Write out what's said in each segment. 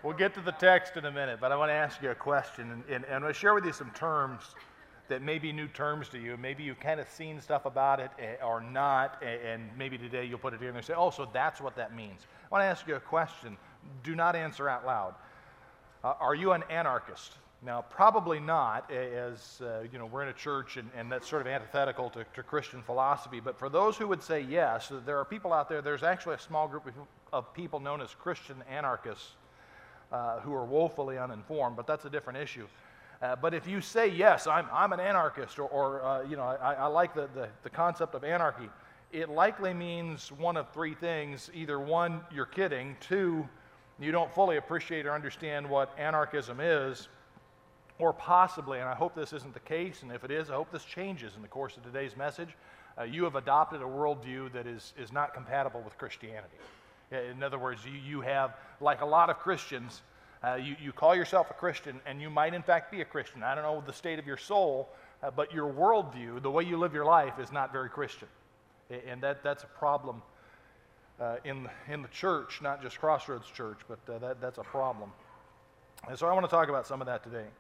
We'll get to the text in a minute, but I want to ask you a question, and I'm going to share with you some terms that may be new terms to you. Maybe you've kind of seen stuff about it or not, and maybe today you'll put it in there and say, oh, so that's what that means. I want to ask you a question. Do not answer out loud. Are you an anarchist? Now, probably not, as we're in a church, and that's sort of antithetical to Christian philosophy. But for those who would say yes, there are people out there, there's actually a small group of people known as Christian anarchists who are woefully uninformed, but that's a different issue. But if you say, yes, I'm an anarchist, or I like the concept of anarchy, it likely means one of three things. Either one, you're kidding. Two, you don't fully appreciate or understand what anarchism is. Or possibly, and I hope this isn't the case, and if it is, I hope this changes in the course of today's message, you have adopted a worldview that is not compatible with Christianity. In other words, you have, like a lot of Christians, you call yourself a Christian, and you might in fact be a Christian. I don't know the state of your soul, but your worldview, the way you live your life, is not very Christian. And that's a problem in the church, not just Crossroads Church, but that's a problem. And so I want to talk about some of that today.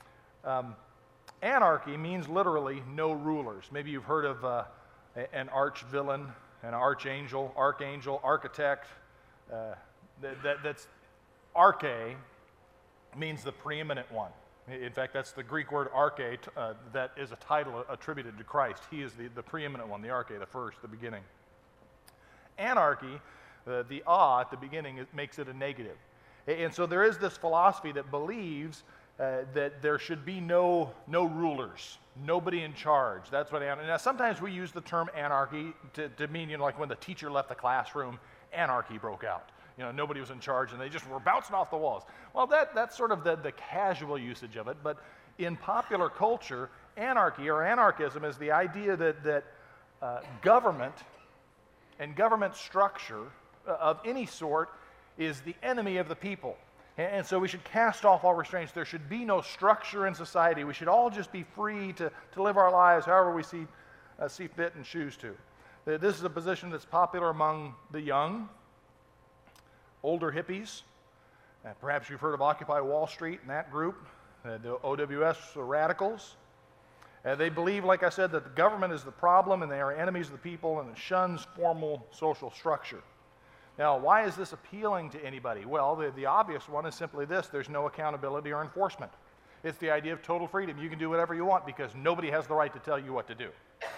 Anarchy means literally no rulers. Maybe you've heard of an arch villain, an archangel, archangel, architect. That's arche means the preeminent one. In fact, that's the Greek word arche that is a title attributed to Christ. He is the preeminent one, the arche, the first, the beginning. Anarchy, the at the beginning, it makes it a negative. And so there is this philosophy that believes that there should be no rulers, nobody in charge. That's what anarchy. Now, sometimes we use the term anarchy to mean, like when the teacher left the classroom, anarchy broke out. Nobody was in charge, and they just were bouncing off the walls. Well, that's sort of the casual usage of it. But in popular culture, anarchy or anarchism is the idea that government and government structure of any sort is the enemy of the people. And so we should cast off all restraints. There should be no structure in society. We should all just be free to live our lives however we see fit and choose to. This is a position that's popular among the young, older hippies. Perhaps you've heard of Occupy Wall Street and that group, the OWS radicals. They believe, like I said, that the government is the problem and they are enemies of the people, and it shuns formal social structure. Now, why is this appealing to anybody? Well, the obvious one is simply this: there's no accountability or enforcement. It's the idea of total freedom. You can do whatever you want because nobody has the right to tell you what to do.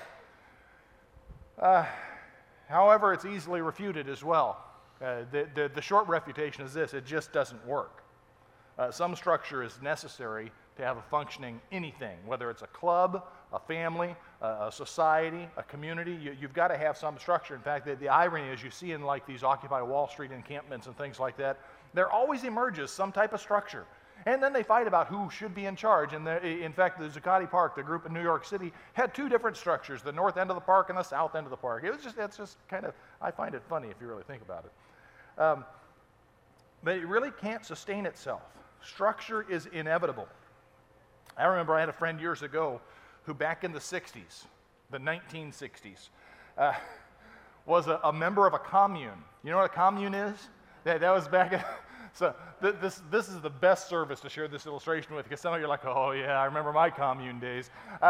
However, it's easily refuted as well. The short refutation is this: it just doesn't work. Some structure is necessary to have a functioning anything, whether it's a club, a family, a society, a community. You've got to have some structure. In fact, the irony is you see in like these Occupy Wall Street encampments and things like that, there always emerges some type of structure. And then they fight about who should be in charge. And in fact, the Zuccotti Park, the group in New York City, had two different structures, the north end of the park and the south end of the park. It's just kind of, I find it funny if you really think about it. But it really can't sustain itself. Structure is inevitable. I remember I had a friend years ago who back in the 60s, the 1960s, was a member of a commune. You know what a commune is? That was back in, so this is the best service to share this illustration with, because some of you are like, oh yeah, I remember my commune days.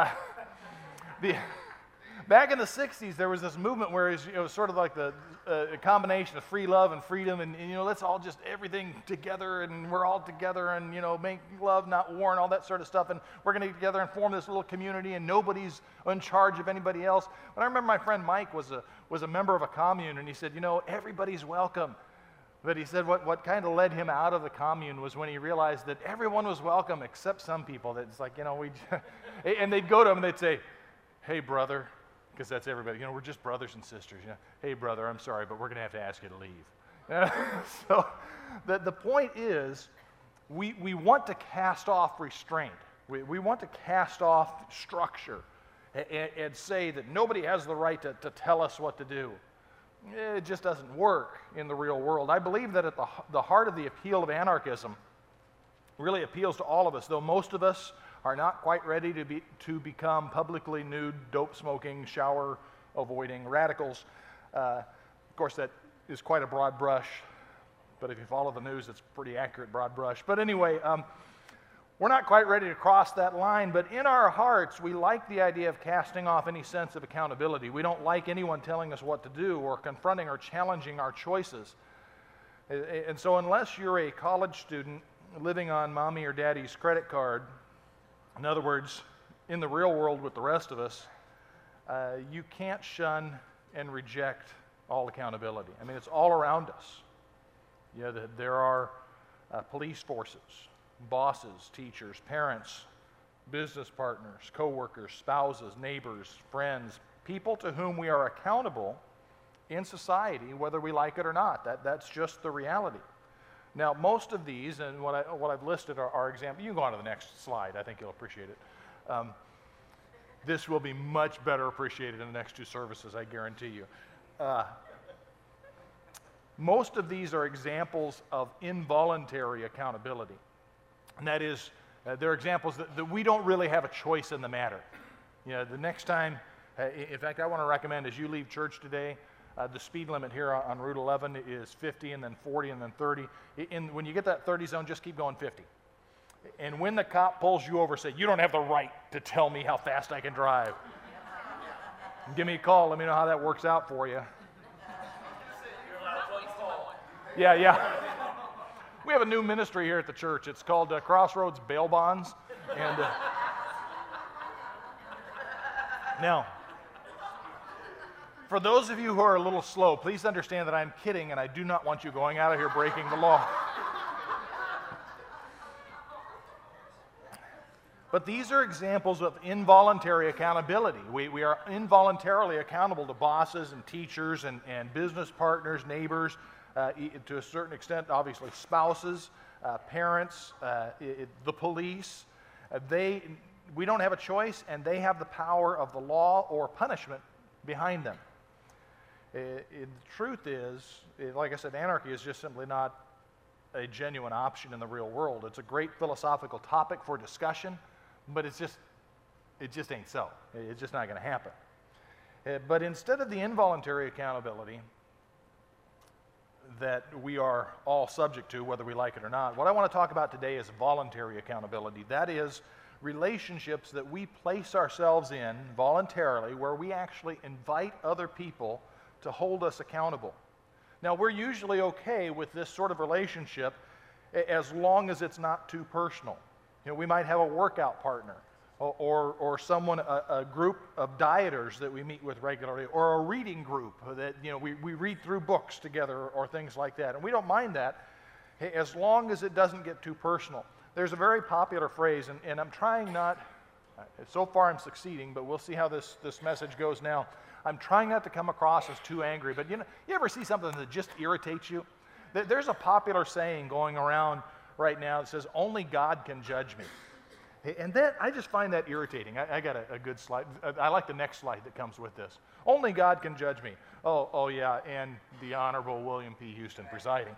Back in the 60s, there was this movement where it was sort of like a combination of free love and freedom, and let's all just everything together, and we're all together, and make love, not war, and all that sort of stuff, and we're going to get together and form this little community, and nobody's in charge of anybody else. But I remember my friend Mike was a member of a commune, and he said, everybody's welcome. But he said what kind of led him out of the commune was when he realized that everyone was welcome except some people. That's like, and they'd go to him and they'd say, hey, brother. Because that's everybody. We're just brothers and sisters. Hey, brother, I'm sorry, but we're going to have to ask you to leave. So the point is, we want to cast off restraint. We want to cast off structure and say that nobody has the right to tell us what to do. It just doesn't work in the real world. I believe that at the heart of the appeal of anarchism really appeals to all of us, though most of us are not quite ready to become publicly nude, dope-smoking, shower-avoiding radicals. Of course, that is quite a broad brush, but if you follow the news, it's pretty accurate, broad brush. But anyway, we're not quite ready to cross that line, but in our hearts, we like the idea of casting off any sense of accountability. We don't like anyone telling us what to do or confronting or challenging our choices. And so unless you're a college student living on mommy or daddy's credit card, in other words, in the real world with the rest of us, you can't shun and reject all accountability. I mean, it's all around us. Yeah, there are police forces, bosses, teachers, parents, business partners, coworkers, spouses, neighbors, friends, people to whom we are accountable in society, whether we like it or not. That's just the reality. Now, most of these, and what I've listed are examples. You can go on to the next slide. I think you'll appreciate it. This will be much better appreciated in the next two services, I guarantee you. Most of these are examples of involuntary accountability. And that is, they're examples that we don't really have a choice in the matter. You know, the next time, in fact, I want to recommend as you leave church today, the speed limit here on Route 11 is 50 and then 40 and then 30. When you get that 30 zone, just keep going 50. And when the cop pulls you over, say, you don't have the right to tell me how fast I can drive. Give me a call. Let me know how that works out for you. Yeah. We have a new ministry here at the church. It's called Crossroads Bail Bonds. And now, for those of you who are a little slow, please understand that I'm kidding, and I do not want you going out of here breaking the law. But these are examples of involuntary accountability. We are involuntarily accountable to bosses and teachers and business partners, neighbors, to a certain extent, obviously, spouses, parents, the police. We don't have a choice, and they have the power of the law or punishment behind them. The truth is, like I said, anarchy is just simply not a genuine option in the real world. It's a great philosophical topic for discussion, but it just ain't so. It's just not going to happen. But instead of the involuntary accountability that we are all subject to, whether we like it or not, what I want to talk about today is voluntary accountability. That is, relationships that we place ourselves in voluntarily, where we actually invite other people to hold us accountable. Now, we're usually okay with this sort of relationship as long as it's not too personal. You know, we might have a workout partner or someone, a group of dieters that we meet with regularly, or a reading group that, you know, we read through books together or things like that. And we don't mind that as long as it doesn't get too personal. There's a very popular phrase, and I'm trying not, so far I'm succeeding, but we'll see how this message goes now. I'm trying not to come across as too angry, but you know, you ever see something that just irritates you? There's a popular saying going around right now that says, only God can judge me. And that, I just find that irritating. I got a good slide. I like the next slide that comes with this. Only God can judge me. Oh yeah, and the Honorable William P. Houston presiding.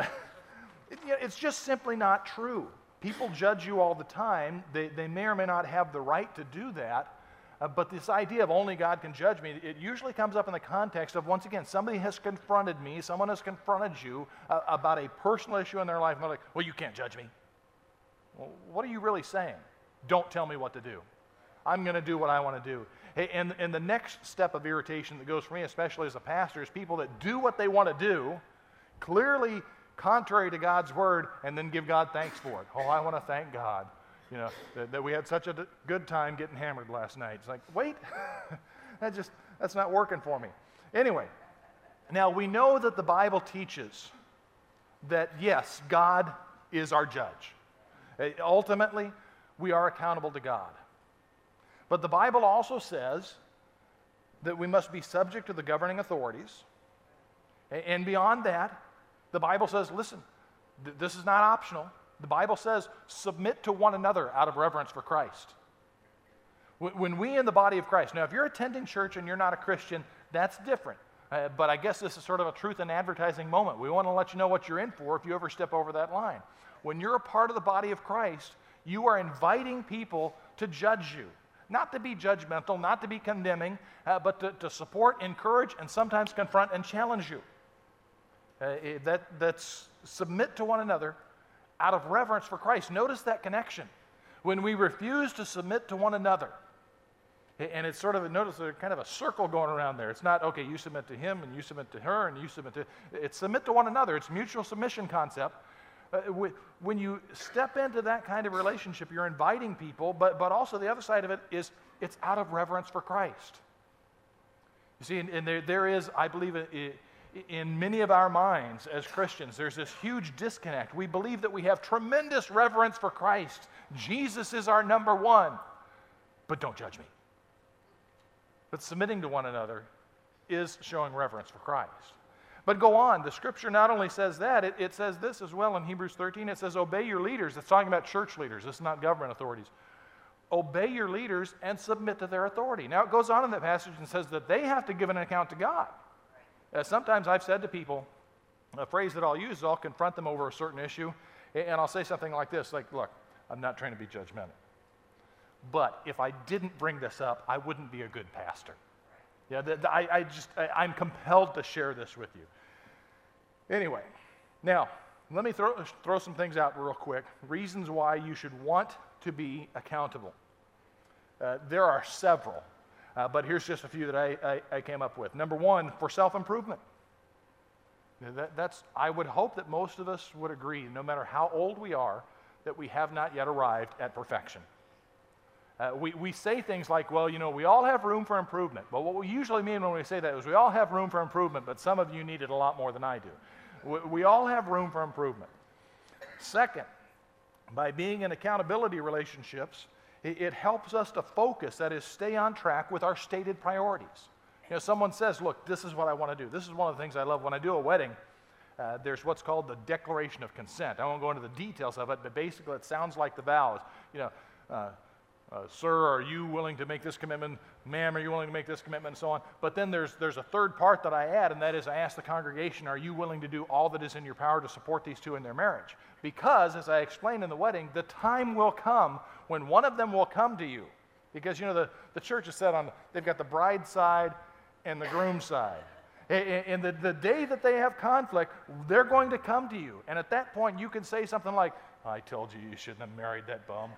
It's just simply not true. People judge you all the time. They may or may not have the right to do that. But this idea of only God can judge me, it usually comes up in the context of, once again, somebody has confronted me, someone has confronted you about a personal issue in their life, and they're like, well, you can't judge me. Well, what are you really saying? Don't tell me what to do. I'm going to do what I want to do. Hey, and the next step of irritation that goes for me, especially as a pastor, is people that do what they want to do, clearly contrary to God's word, and then give God thanks for it. Oh, I want to thank God. You know, that we had such a good time getting hammered last night. It's like, wait, that's not working for me. Anyway, now we know that the Bible teaches that, yes, God is our judge. Ultimately, we are accountable to God. But the Bible also says that we must be subject to the governing authorities. And beyond that, the Bible says, listen, this is not optional. The Bible says, submit to one another out of reverence for Christ. When we in the body of Christ, now if you're attending church and you're not a Christian, that's different. But I guess this is sort of a truth in advertising moment. We want to let you know what you're in for if you ever step over that line. When you're a part of the body of Christ, you are inviting people to judge you. Not to be judgmental, not to be condemning, but to support, encourage, and sometimes confront and challenge you. That's submit to one another out of reverence for Christ. Notice that connection. When we refuse to submit to one another, and it's sort of, notice there's kind of a circle going around there. It's not, okay, you submit to him, and you submit to her, and you submit to, it's submit to one another. It's mutual submission concept. When you step into that kind of relationship, you're inviting people, but also the other side of it is it's out of reverence for Christ. You see, and there is, I believe, in many of our minds as Christians, there's this huge disconnect. We believe that we have tremendous reverence for Christ. Jesus is our number one, but don't judge me. But submitting to one another is showing reverence for Christ. But go on, the scripture not only says that, it says this as well in Hebrews 13. It says, obey your leaders. It's talking about church leaders. It's not government authorities. Obey your leaders and submit to their authority. Now it goes on in that passage and says that they have to give an account to God. Sometimes I've said to people, a phrase that I'll use is I'll confront them over a certain issue, and I'll say something like this, like, look, I'm not trying to be judgmental, but if I didn't bring this up, I wouldn't be a good pastor. Yeah, I'm compelled to share this with you. Anyway, now, let me throw some things out real quick. Reasons why you should want to be accountable. There are several, but here's just a few that I came up with. Number one, for self-improvement. I would hope that most of us would agree, no matter how old we are, that we have not yet arrived at perfection. We say things like, well, you know, we all have room for improvement. But what we usually mean when we say that is we all have room for improvement, but some of you need it a lot more than I do. We all have room for improvement. Second, by being in accountability relationships, it helps us to focus, that is, stay on track with our stated priorities. You know, someone says, look, this is what I want to do. This is one of the things I love when I do a wedding. There's what's called the Declaration of Consent. I won't go into the details of it, but basically it sounds like the vows. You know, sir, are you willing to make this commitment? Ma'am, are you willing to make this commitment? And so on. But then there's a third part that I add, and that is I ask the congregation, are you willing to do all that is in your power to support these two in their marriage? Because, as I explained in the wedding, the time will come when one of them will come to you. Because, you know, the church is set on, they've got the bride side and the groom side. And the day that they have conflict, they're going to come to you. And at that point, you can say something like, I told you you shouldn't have married that bum.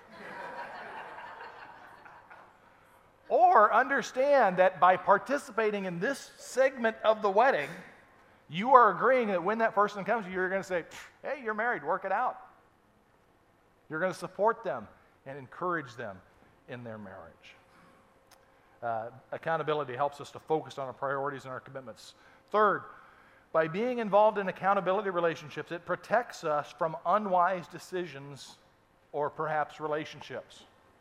Or understand that by participating in this segment of the wedding, you are agreeing that when that person comes to you, you're going to say, hey, you're married, work it out. You're going to support them and encourage them in their marriage. Accountability helps us to focus on our priorities and our commitments. Third, by being involved in accountability relationships, it protects us from unwise decisions or perhaps relationships.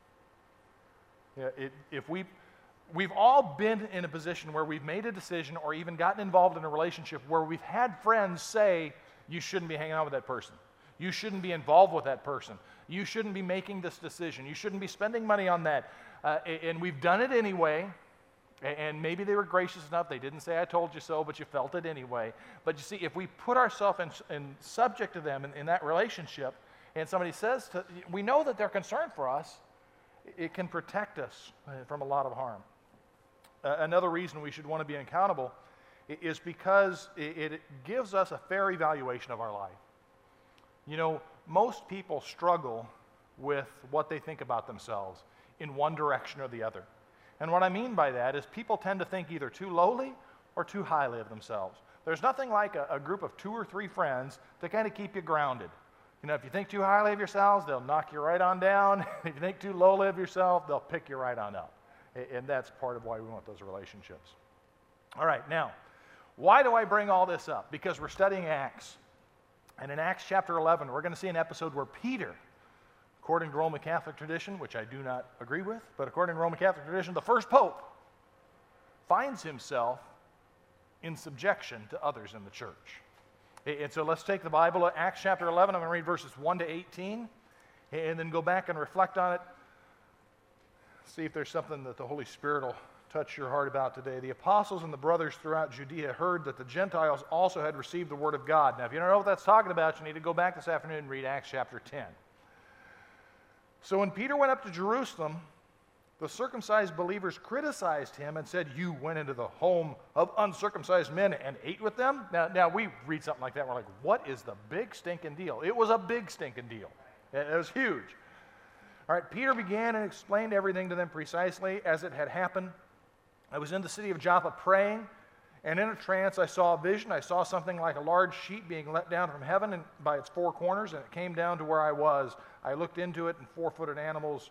If we've all been in a position where we've made a decision or even gotten involved in a relationship where we've had friends say, you shouldn't be hanging out with that person. You shouldn't be involved with that person. You shouldn't be making this decision. You shouldn't be spending money on that. And we've done it anyway. And maybe they were gracious enough. They didn't say, I told you so, but you felt it anyway. But you see, if we put ourselves in subject to them in that relationship, and somebody says, we know that they're concerned for us, it can protect us from a lot of harm. Another reason we should want to be accountable is because it gives us a fair evaluation of our life. You know, most people struggle with what they think about themselves in one direction or the other. And what I mean by that is people tend to think either too lowly or too highly of themselves. There's nothing like a group of 2 or 3 friends to kind of keep you grounded. You know, if you think too highly of yourselves, they'll knock you right on down. If you think too lowly of yourself, they'll pick you right on up. And that's part of why we want those relationships. All right, now, why do I bring all this up? Because we're studying Acts. And in Acts chapter 11, we're going to see an episode where Peter, according to Roman Catholic tradition, which I do not agree with, but according to Roman Catholic tradition, the first pope finds himself in subjection to others in the church. And so let's take the Bible, Acts chapter 11. I'm going to read verses 1 to 18, and then go back and reflect on it. See if there's something that the Holy Spirit will touch your heart about today. The apostles and the brothers throughout Judea heard that the Gentiles also had received the word of God. Now, if you don't know what that's talking about, you need to go back this afternoon and read Acts chapter 10. So when Peter went up to Jerusalem, The circumcised believers criticized him and said, "You went into the home of uncircumcised men and ate with them?" Now we read something like that, and we're like, what is the big stinking deal? It was a big stinking deal. It was huge. All right, Peter began and explained everything to them precisely as it had happened. I was in the city of Joppa praying, and in a trance I saw a vision. I saw something like a large sheet being let down from heaven and by its four corners, and it came down to where I was. I looked into it, and four-footed animals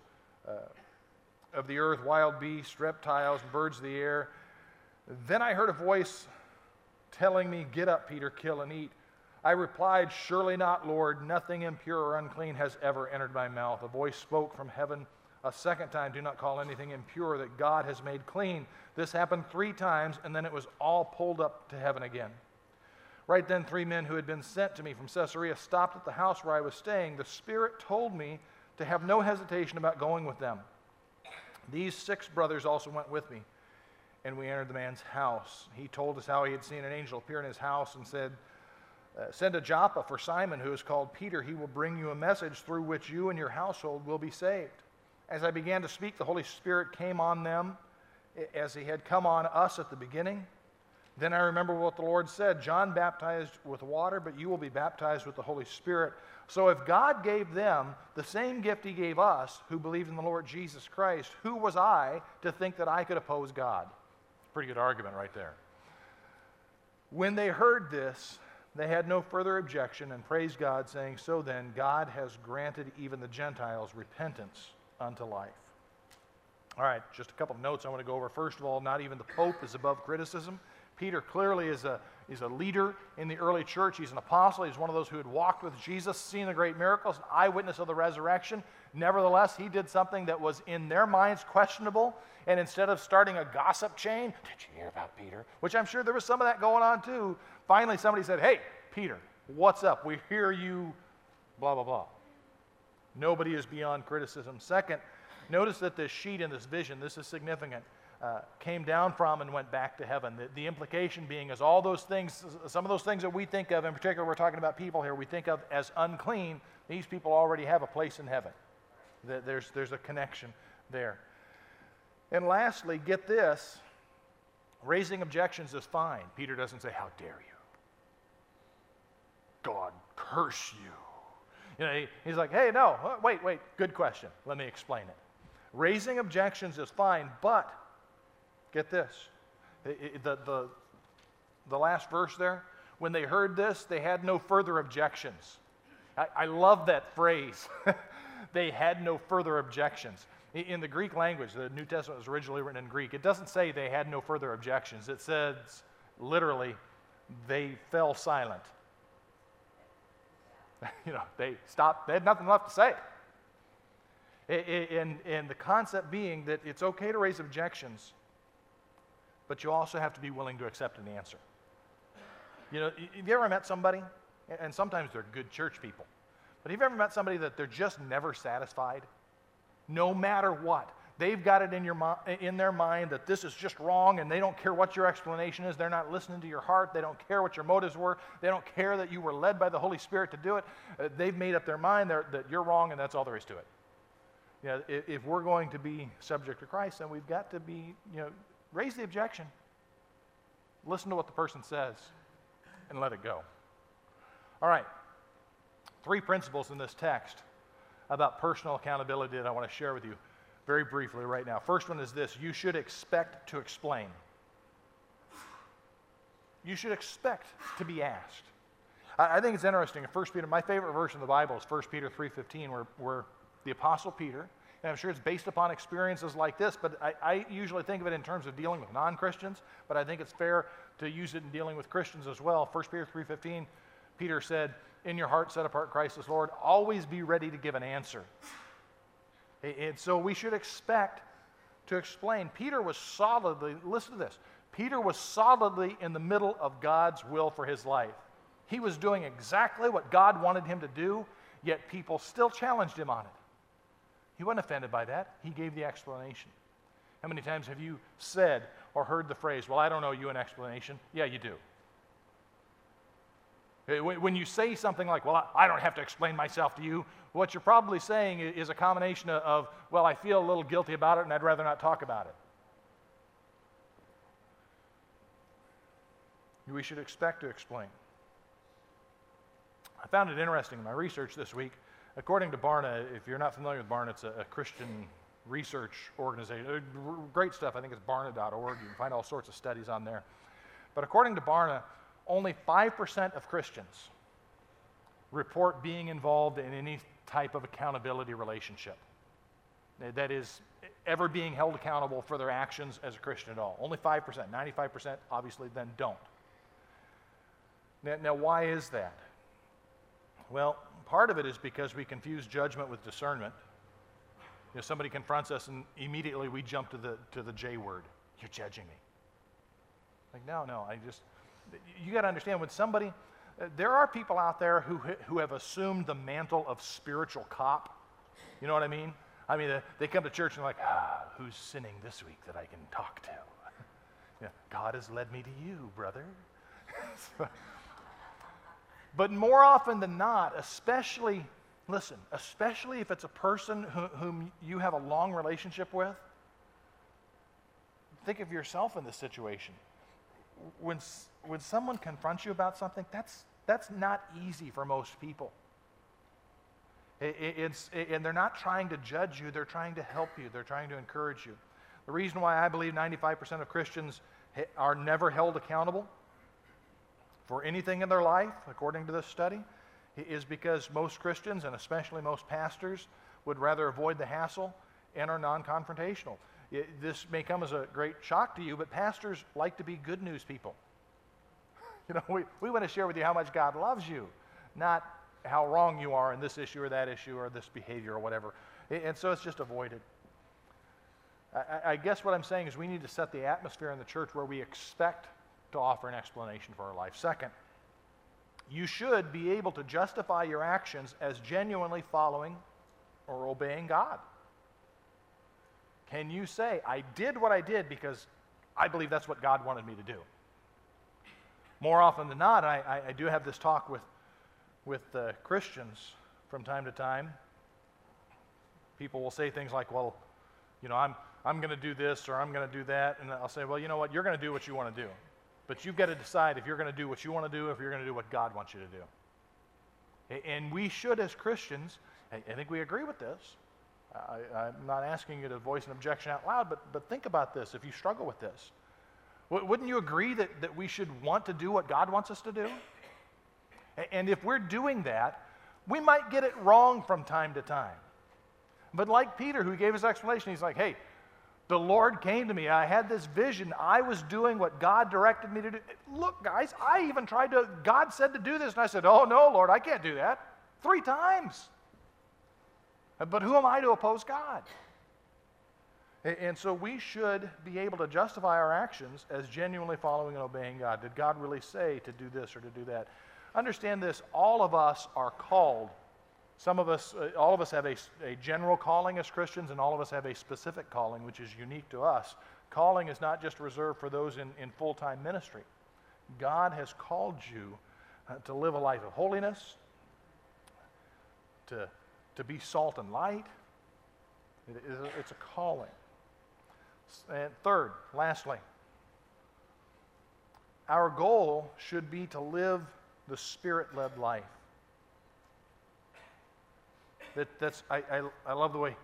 of the earth, wild beasts, reptiles, and birds of the air. Then I heard a voice telling me, "Get up, Peter, kill and eat." I replied, "Surely not, Lord. Nothing impure or unclean has ever entered my mouth." A voice spoke from heaven a second time, "Do not call anything impure that God has made clean." This happened 3 times, and then it was all pulled up to heaven again. Right then, 3 men who had been sent to me from Caesarea stopped at the house where I was staying. The Spirit told me to have no hesitation about going with them. These 6 brothers also went with me, and we entered the man's house. He told us how he had seen an angel appear in his house and said, "Send to Joppa for Simon, who is called Peter. He will bring you a message through which you and your household will be saved." As I began to speak, the Holy Spirit came on them as he had come on us at the beginning. Then I remember what the Lord said, "John baptized with water, but you will be baptized with the Holy Spirit." So if God gave them the same gift he gave us who believed in the Lord Jesus Christ, who was I to think that I could oppose God? Pretty good argument right there. When they heard this, they had no further objection and praised God, saying, "So then, God has granted even the Gentiles repentance unto life." All right, just a couple of notes I want to go over. First of all, not even the Pope is above criticism. Peter clearly is a leader in the early church. He's an apostle. He's one of those who had walked with Jesus, seen the great miracles, an eyewitness of the resurrection. Nevertheless, he did something that was in their minds questionable, and instead of starting a gossip chain, "Did you hear about Peter?" Which I'm sure there was some of that going on too. Finally, somebody said, "Hey, Peter, what's up? We hear you, blah, blah, blah." Nobody is beyond criticism. Second, notice that this sheet in this vision, this is significant, came down from and went back to heaven. The implication being is all those things, some of those things that we think of, in particular we're talking about people here, we think of as unclean, these people already have a place in heaven. There's a connection there. And lastly, get this, raising objections is fine. Peter doesn't say, "How dare you? God curse you." You know, he's like, "Hey, no, wait, good question. Let me explain it." Raising objections is fine, but get this. The last verse there, when they heard this, they had no further objections. I love that phrase. They had no further objections. In the Greek language, the New Testament was originally written in Greek. It doesn't say they had no further objections. It says, literally, they fell silent. They stopped. They had nothing left to say. And the concept being that it's okay to raise objections, but you also have to be willing to accept an answer. Have you ever met somebody, and sometimes they're good church people, but have you ever met somebody that they're just never satisfied? No matter what. They've got it in their mind that this is just wrong, and they don't care what your explanation is. They're not listening to your heart. They don't care what your motives were. They don't care that you were led by the Holy Spirit to do it. They've made up their mind that you're wrong, and that's all there is to it. If we're going to be subject to Christ, then we've got to be, raise the objection. Listen to what the person says, and let it go. All right. 3 principles in this text about personal accountability that I want to share with you very briefly right now. First one is this: you should expect to explain. You should expect to be asked. I think it's interesting. In 1 Peter, my favorite verse in the Bible is 1 Peter 3:15, where the Apostle Peter, and I'm sure it's based upon experiences like this, but I usually think of it in terms of dealing with non-Christians, but I think it's fair to use it in dealing with Christians as well. 1 Peter 3:15, Peter said, "In your heart set apart Christ as Lord, always be ready to give an answer." And so we should expect to explain. Peter was solidly, listen to this, Peter was solidly in the middle of God's will for his life. He was doing exactly what God wanted him to do, yet people still challenged him on it. He wasn't offended by that. He gave the explanation. How many times have you said or heard the phrase, "Well, I don't owe you an explanation"? Yeah, you do. When you say something like, well, I don't have to explain myself to you, what you're probably saying is a combination of, well, I feel a little guilty about it and I'd rather not talk about it. We should expect to explain. I found it interesting in my research this week. According to Barna, if you're not familiar with Barna, it's a Christian research organization. Great stuff. I think it's barna.org. You can find all sorts of studies on there. But according to Barna, only 5% of Christians report being involved in any type of accountability relationship. That is, ever being held accountable for their actions as a Christian at all. Only 5%. 95% obviously then don't. Now, why is that? Well, part of it is because we confuse judgment with discernment. You know, somebody confronts us and immediately we jump to the J word. You're judging me. Like, no, you got to understand when somebody, there are people out there who have assumed the mantle of spiritual cop. You know what I mean? I mean, they come to church and they're like, who's sinning this week that I can talk to? Yeah, God has led me to you, brother. But more often than not, especially if it's a person whom you have a long relationship with, think of yourself in this situation. When someone confronts you about something, that's not easy for most people. And they're not trying to judge you, they're trying to help you, they're trying to encourage you. The reason why I believe 95% of Christians are never held accountable for anything in their life, according to this study, is because most Christians, and especially most pastors, would rather avoid the hassle and are non-confrontational. This may come as a great shock to you, but pastors like to be good news people. You know, we want to share with you how much God loves you, not how wrong you are in this issue or that issue or this behavior or whatever. And so it's just avoided. I guess what I'm saying is we need to set the atmosphere in the church where we expect to offer an explanation for our life. Second, you should be able to justify your actions as genuinely following or obeying God. Can you say, I did what I did because I believe that's what God wanted me to do? More often than not, I do have this talk with Christians from time to time. People will say things like, well, you know, I'm going to do this or I'm going to do that. And I'll say, well, you know what? You're going to do what you want to do. But you've got to decide if you're going to do what you want to do, if you're going to do what God wants you to do. And we should, as Christians, I think we agree with this. I'm not asking you to voice an objection out loud, but think about this if you struggle with this. Wouldn't you agree that we should want to do what God wants us to do? And if we're doing that, we might get it wrong from time to time. But like Peter, who gave his explanation, he's like, hey, the Lord came to me. I had this vision. I was doing what God directed me to do. Look, guys, I even tried to, God said to do this, and I said, oh, no, Lord, I can't do that. 3 times. But who am I to oppose God? And so we should be able to justify our actions as genuinely following and obeying God. Did God really say to do this or to do that? Understand this, all of us are called. All of us have a general calling as Christians, and all of us have a specific calling, which is unique to us. Calling is not just reserved for those in full-time ministry. God has called you to live a life of holiness, to be salt and light. It's a calling. And third, lastly, our goal should be to live the Spirit-led life. I love the way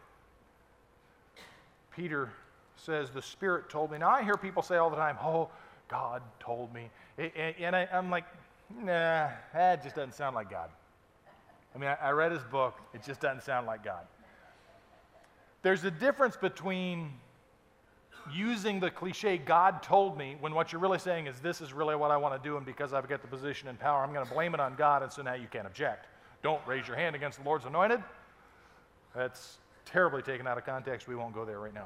Peter says, the Spirit told me. Now, I hear people say all the time, oh, God told me. And I'm like, nah, that just doesn't sound like God. I mean, I read his book. It just doesn't sound like God. There's a difference between using the cliche, God told me, when what you're really saying is, this is really what I want to do, and because I've got the position and power, I'm going to blame it on God, and so now you can't object. Don't raise your hand against the Lord's anointed. That's terribly taken out of context. We won't go there right now.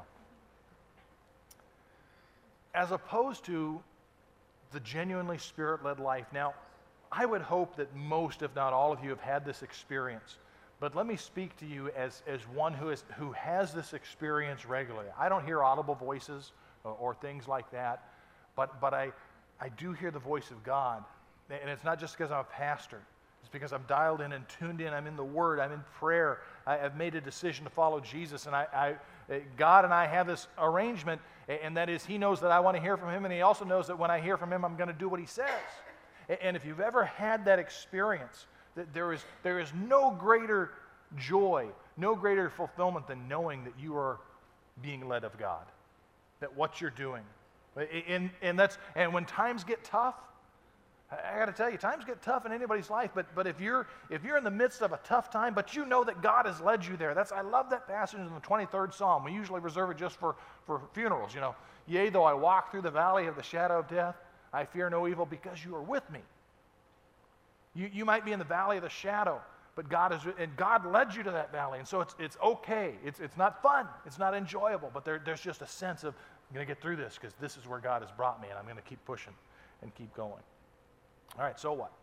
As opposed to the genuinely Spirit-led life. Now, I would hope that most, if not all of you, have had this experience. But let me speak to you as one who has this experience regularly. I don't hear audible voices or things like that, but I do hear the voice of God And it's not just because I'm a pastor. It's because I'm dialed in and tuned in. I'm in the Word. I'm in prayer. I've made a decision to follow Jesus. And God and I have this arrangement, and that is He knows that I want to hear from Him, and He also knows that when I hear from Him, I'm going to do what He says. And if you've ever had that experience, that there is no greater joy, no greater fulfillment than knowing that you are being led of God, that what you're doing. And when times get tough, I got to tell you, times get tough in anybody's life, but if you're in the midst of a tough time, but you know that God has led you there. I love that passage in the 23rd Psalm. We usually reserve it just for funerals, you know. Yea, though I walk through the valley of the shadow of death, I fear no evil because you are with me. You might be in the valley of the shadow, but God led you to that valley, and so it's okay. It's not fun. It's not enjoyable, but there's just a sense of, I'm going to get through this because this is where God has brought me, and I'm going to keep pushing and keep going. All right, so what?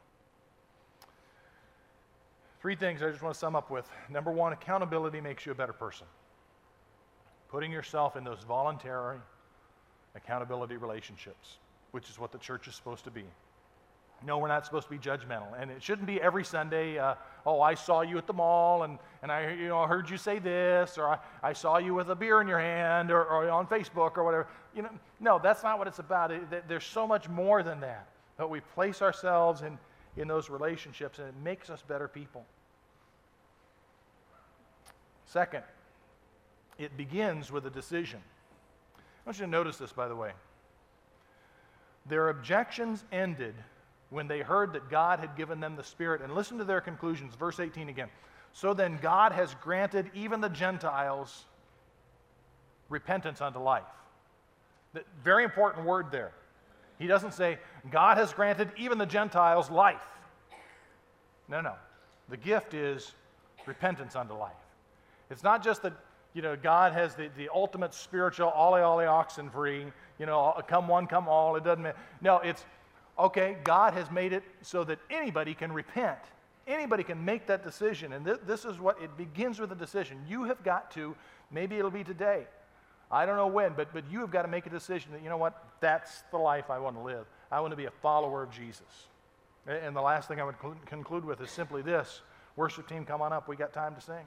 3 things I just want to sum up with. Number 1, accountability makes you a better person. Putting yourself in those voluntary accountability relationships, which is what the church is supposed to be. No, we're not supposed to be judgmental, and it shouldn't be every Sunday, I saw you at the mall, and I heard you say this, or I saw you with a beer in your hand, or on Facebook, or whatever. No, that's not what it's about. There's so much more than that. But we place ourselves in those relationships, and it makes us better people. Second, it begins with a decision. I want you to notice this, by the way. Their objections ended when they heard that God had given them the Spirit. And listen to their conclusions. Verse 18 again. So then God has granted even the Gentiles repentance unto life. Very important word there. He doesn't say, God has granted even the Gentiles life. No. The gift is repentance unto life. It's not just that, God has the ultimate spiritual, ole oxen free, come one, come all. It doesn't matter. No, it's, okay, God has made it so that anybody can repent. Anybody can make that decision. And this is what, it begins with a decision. You have got to, maybe it'll be today. I don't know when, but you have got to make a decision that, you know what, that's the life I want to live. I want to be a follower of Jesus. And the last thing I would conclude with is simply this. Worship team, come on up. We got time to sing.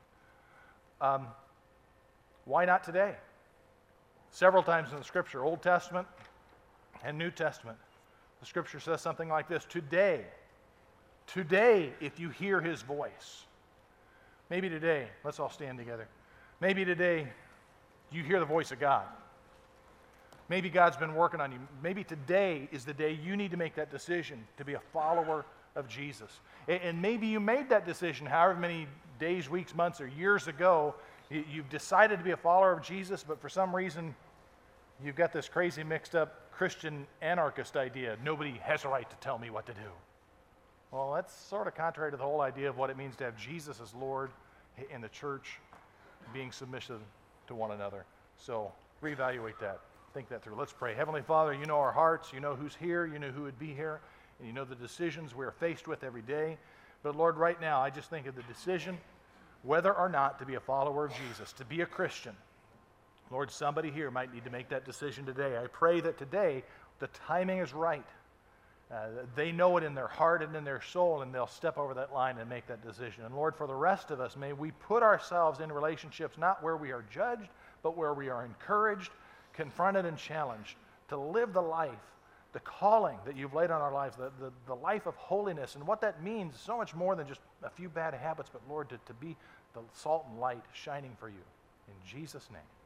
Why not today? Several times in the Scripture, Old Testament and New Testament, the Scripture says something like this. Today, if you hear His voice, maybe today, let's all stand together. Maybe today, you hear the voice of God. Maybe God's been working on you. Maybe today is the day you need to make that decision to be a follower of Jesus. And maybe you made that decision however many days, weeks, months, or years ago. You've decided to be a follower of Jesus, but for some reason, you've got this crazy mixed up Christian anarchist idea. Nobody has a right to tell me what to do. Well, that's sort of contrary to the whole idea of what it means to have Jesus as Lord in the church, being submissive to one another. So reevaluate that. Think that through. Let's pray. Heavenly Father, you know our hearts. You know who's here. You know who would be here. And you know the decisions we're faced with every day. But Lord, right now, I just think of the decision whether or not to be a follower of Jesus, to be a Christian. Lord, somebody here might need to make that decision today. I pray that today the timing is right. They know it in their heart and in their soul, and they'll step over that line and make that decision. And Lord, for the rest of us, may we put ourselves in relationships not where we are judged, but where we are encouraged, confronted, and challenged to live the life, the calling that you've laid on our lives, the life of holiness. And what that means is so much more than just a few bad habits, but Lord, to be the salt and light shining for you. In Jesus' name.